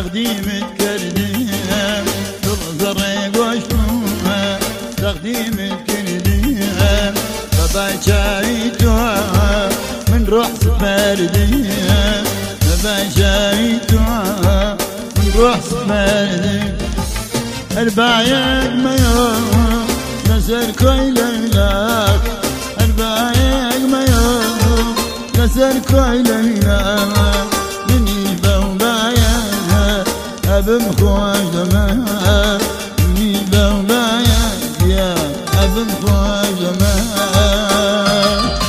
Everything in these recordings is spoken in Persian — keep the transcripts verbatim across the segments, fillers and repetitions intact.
تقديمت كرديها تغزر قوشتوها تقديمت كرديها بابا شايتوها من روح سفرديها بابا شايتوها من روح سفرديها البايق ميوم نسر كوي ليلاك البايق ميوم نسر كوي ليلاك مني بوبايا أبم خوش دماء مني بوبايا يا أبم خوش دماء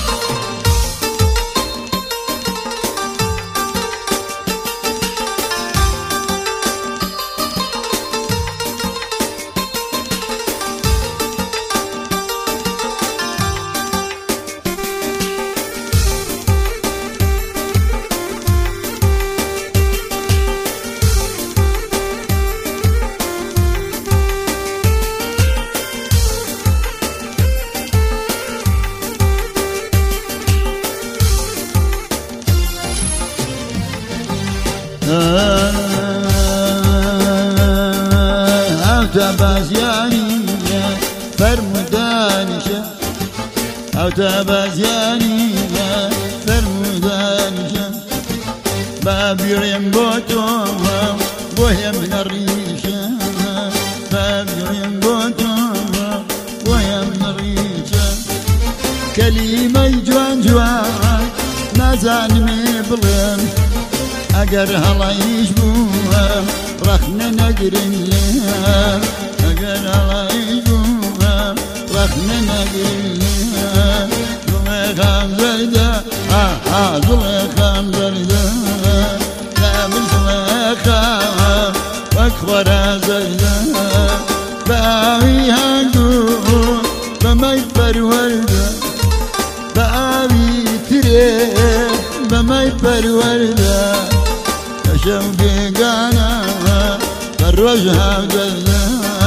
أو تبازيانية فرمدانشة أو تبازيانية فرمدانشة بابيرين بوتوها وهي من الريشة بابيرين بوتوها وهي من الريشة كلمة جوان جوان ما زال مبلغ اگر هلا يشبوها رخنا نقرن لها اگر هلا يشبوها رخنا نقرن لها زليخام زردا ها ها زليخام زردا لا من زليخام واكبر زردا باوي هاندو بما يفر وردا باوي تري بما يفر وردا شوقي قانا فالرجها وجلدا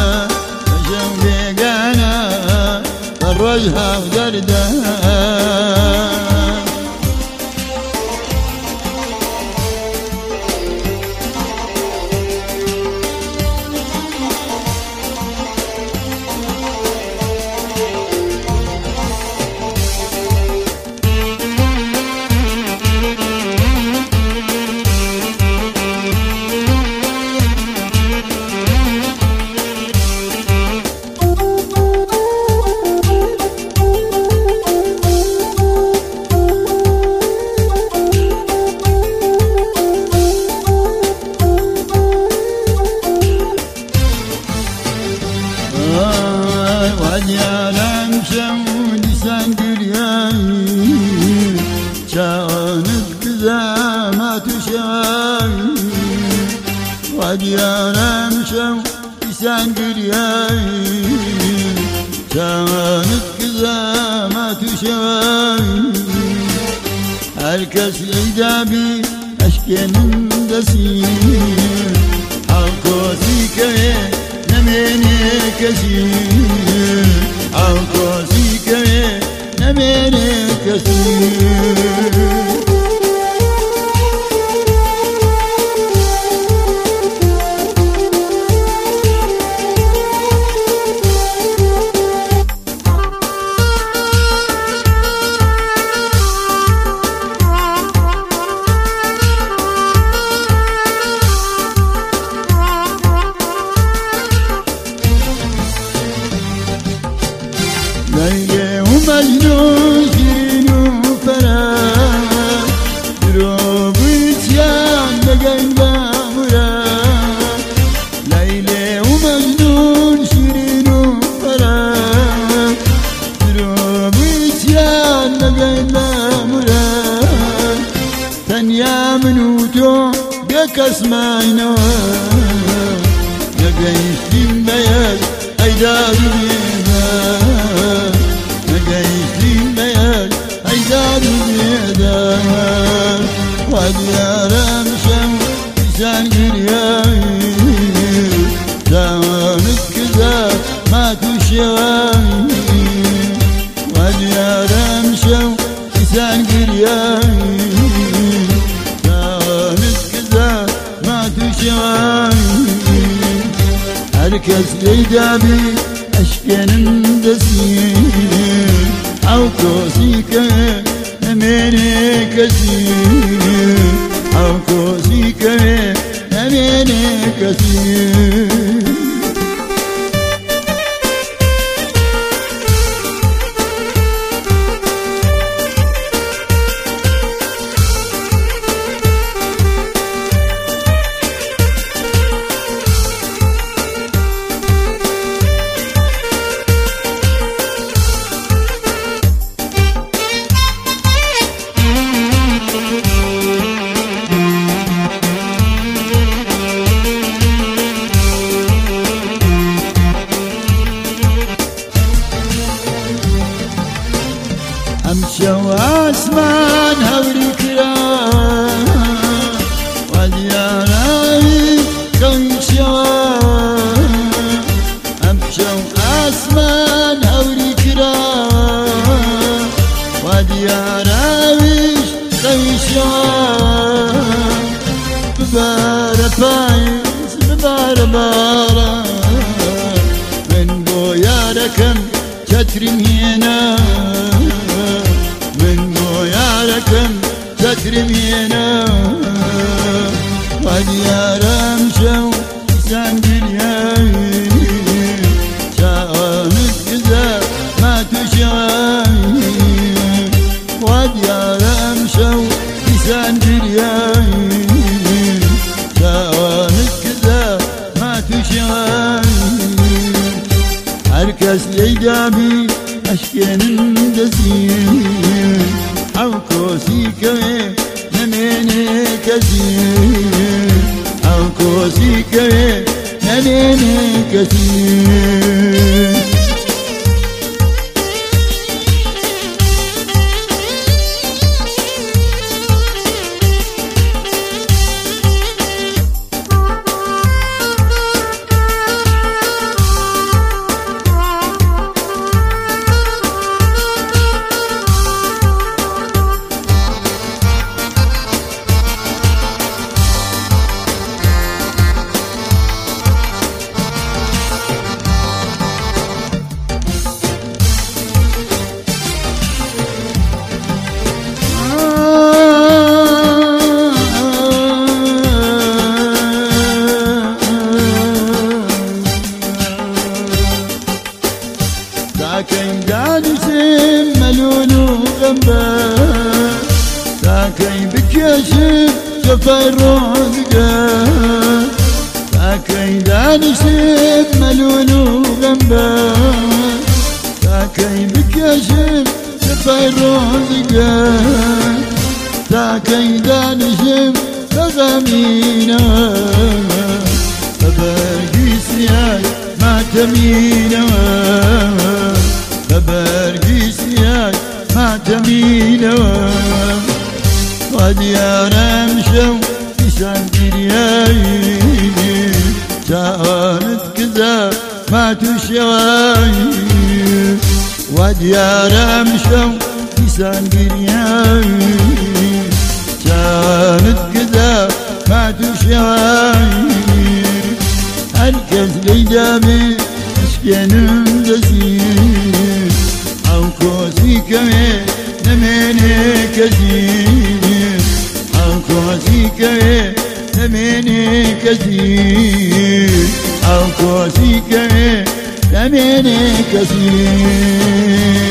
شوقي قانا فالرجها وجلدا وديالم شمود سنقرياي شانت كذا ما تشاي وديالم شمود سنقرياي شانت كذا ما تشاي هالكس إيجابي أشكن دسير هالكوسي كوي نميني كثير عالكوسي كوي نميني كثير ليلى ومجنون شيرين وفراق دروب ويتيان لقين بامراق ليلى ومجنون شيرين وفراق دروب ويتيان لقين بامراق ثانية منوتو بك اسمعي نواق لقين شين بيال أيداد نقيسين بيال أيداد بيدان وديارم شم لسان قرياي زمانك كذا ما تشواي وديارم شم لسان قرياي زمانك كذا ما تشواي Herkes leydabi aşkının desin Avkosike emene kesin Avkosike emene kesin أمشى وأسمان هوري كرام ودياري كنشا أمشى وأسمان هوري كرام ودياري كنشا ببارة بايز ببارة بارا من بوياركم تترمينا لكم تكرمينا وديارم شو سندلياي شانت كذا ما تشاي وديارم شو سندلياي شانت كذا ما تشاي herkes leydabi aşkının desin Avkosike nemene kesin Avkosike nemene kesin ساكن قادسم ملولو غنبه ساكن بكشف شفاي رزقه ساكن قادسم ملولو غنبه ساكن بكشف شفاي رزقه ساكن قادسم بغمينه فبرقي سياي ما تمينه فبرقي سياي ما تمينه وديارم شو لسان درياي كانت كذا ما تشواي وديارم شو لسان درياي كانت كذا ما تشواي herkes leydabi aşkının desin Avkosike nemene kesin Avkosike nemene kesin Avkosike nemene kesin